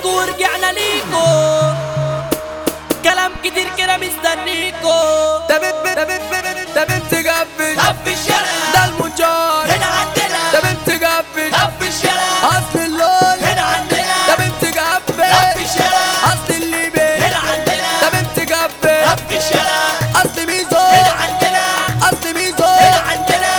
عليكم ورجعنا ليكم، كلام كتير كده مستنيكم. ده بنت جبت في الشارع ده المنشار هنا عندنا، ده بنت جبت في الشارع اصل اللون هنا عندنا، ده بنت جبت في الشارع اصل الليبي هنا عندنا، ده بنت جبت في الشارع اصل ميزو هنا عندنا، اصل ميزو هنا عندنا.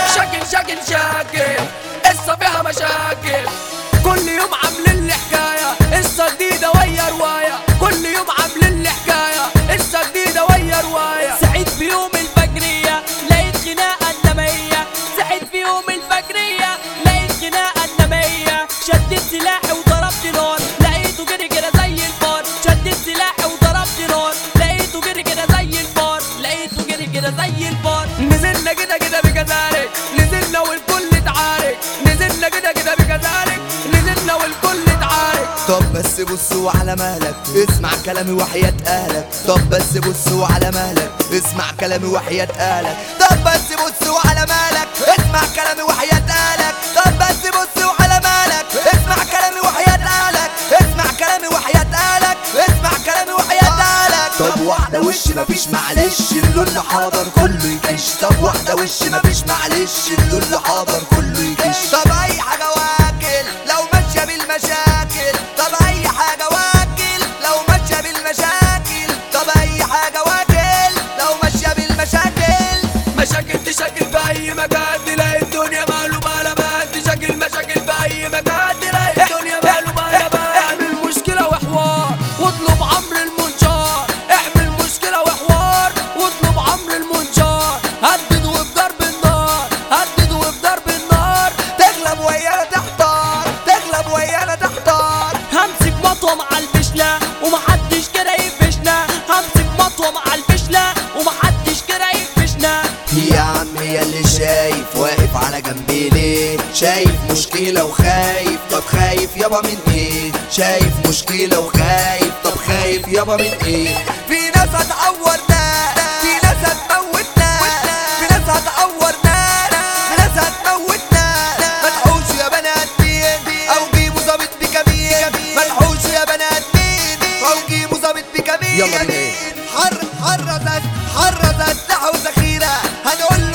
شاكل قصة فيها مشاكل، كل يوم عاملين لي حكاية قصة جديدة ويا رواية، كل يوم عاملين لي حكاية قصة جديدة ويا رواية. سعيد في يوم الفجرية لقيت خناقة النمية، سعيد في يوم الفجرية لقيت خناقة النمية، شديت سلاحي وضربت نار لقيته جري كده زي الفار، شديت سلاحي وضربت نار لقيته جري كده زي الفار، لقيته جري كده زي الفار. نزلنا كده بكذلك، نزلنا والكل اتعارك، نزلنا كده بكذلك، نزلنا والكل اتعارك. طب بس بصوا على مهلك اسمع كلامي وحياة اهلك، طب بس بصوا على مهلك اسمع كلامي وحياة اهلك، طب بس بصوا على مهلك اسمع كلامي وحياة اهلك، طب بس بصوا على مهلك اسمع كلامي وحياة اهلك، اسمع كلامي وحياة اهلك، اسمع كلامي وحياة اهلك. طب واحدة وش مفيش معلش اللون حاضر كله يكش، طب واحدة وش مفيش معلش اللون حاضر كله يكش. طب اي حاجة واكل لو ماشية بالمشاكل، طب اي حاجة واكل لو ماشية بالمشاكل، طب اي حاجة واكل لو ماشية بالمشاكل. مشاكل تشكل في اي مكان تلاقي الدنيا مقلوبة على بال، تشكل مشاكل في اي مكان تلاقي الدنيا مقلوبة على بال. اعمل مشكلة وحوار واطلب عمرو المنشار، اعمل مشكلة وحوار واطلب عمرو المنشار، هدد وبضرب النار، هدد وبضرب النار. تغلب ويانا تحتار، تغلب ويانا تحتار. همسك مطوة مع الفشلة ومحدش كده يفشنا، همسك مطوة مع الفشلة ومحدش كده يفشنا. يا عم يا اللي شايف واقف على جنبي ليه، شايف مشكلة وخايف، طب خايف يابا من ايه؟ شايف مشكلة وخايف، طب خايف يابا من ايه؟ في ناس هتعورنا، في ناس هتموتنا، في ناس هتعورنا، في ناس هتموتنا. ما تحوشوا يا بني ادمين او جيبوا ظابط بكمين، ما تحوشوا يا بني ادمين او جيبوا ظابط بكمين. يلا بينا. حرز اسلحة وذخيرة هنقول